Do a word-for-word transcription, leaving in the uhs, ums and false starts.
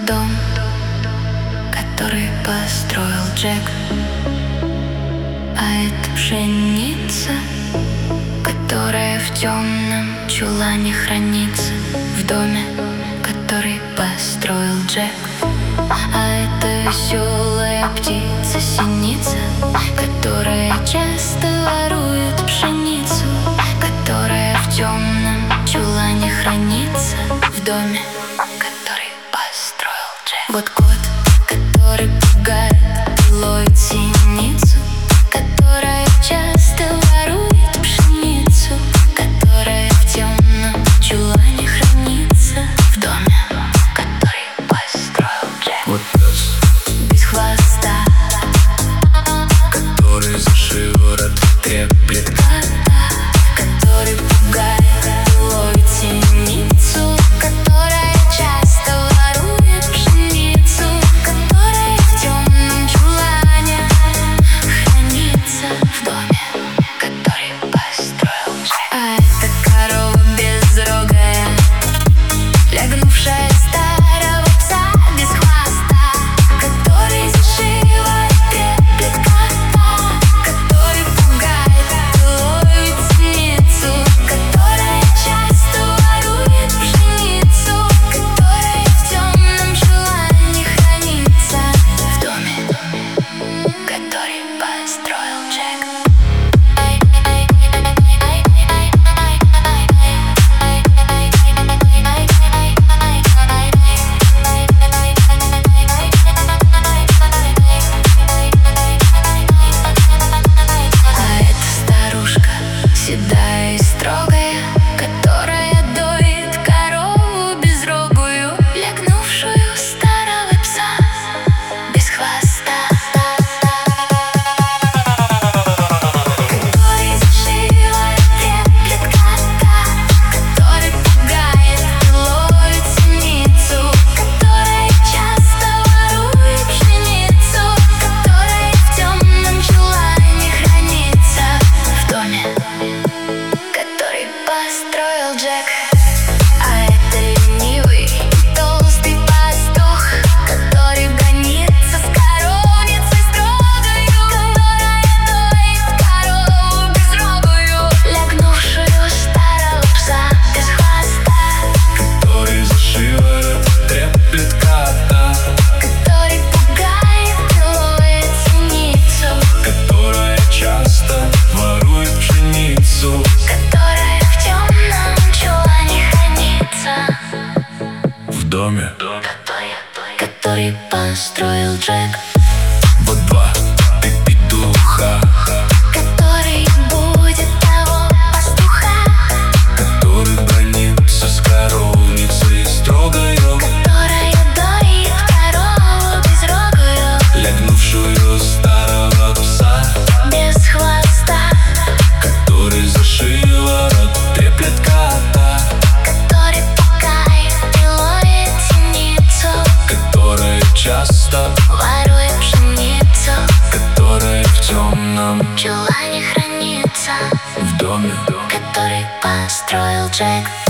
дом, который построил Джек. А это пшеница, которая в темном чулане хранится в доме, который построил Джек. А это веселая птица синица, которая часто ворует пшеницу, которая в темном чулане хранится в доме, который построил Джек. Вот кот, который пугает и ловит синицу, которая часто ворует пшеницу, которая в темном чулане хранится в доме, который построил Джек. Вот пес без хвоста, который за шиворот треплет кота, который пугает и ловит синицу, которая часто ворует пшеницу, которая в темном чулане хранится в доме, который построил Джек. А это корова безрогая, лягнувшая старого пса без хвоста, который за шиворот треплет кота, который пугает и ловит синицу, которая часто ворует пшеницу, которая в темном чулане хранится в доме, который построил Джек. А это старушка седая и строгая, которая доит корову безрогую, лягнувшую старого пса без хвоста, который за шиворот треплет кота, который пугает и ловит синицу, которая часто ворует пшеницу, которая в темном чулане хранится в доме, который построил Джек. А это ленивый и толстый пастух, который гонится с коровницей строгою, которая доит корову безрогую, лягнувшую старого пса без хвоста, который за шиворот треплет кота, который пугает и ловит синицу, которая часто ворует пшеницу, которая в темном чулане хранится в доме. который, который построил Джек. Вот два ты петуха, Который будет того пастуха, который бронится с коровницей строгою, которая доит корову безрогую, лягнувшую старого пса, без хвоста, который за шиворот треплет кота, который пугает и ловит синицу, которая часто ворует пшеницу, которая в темном в чулане хранится в доме. который построил Джек.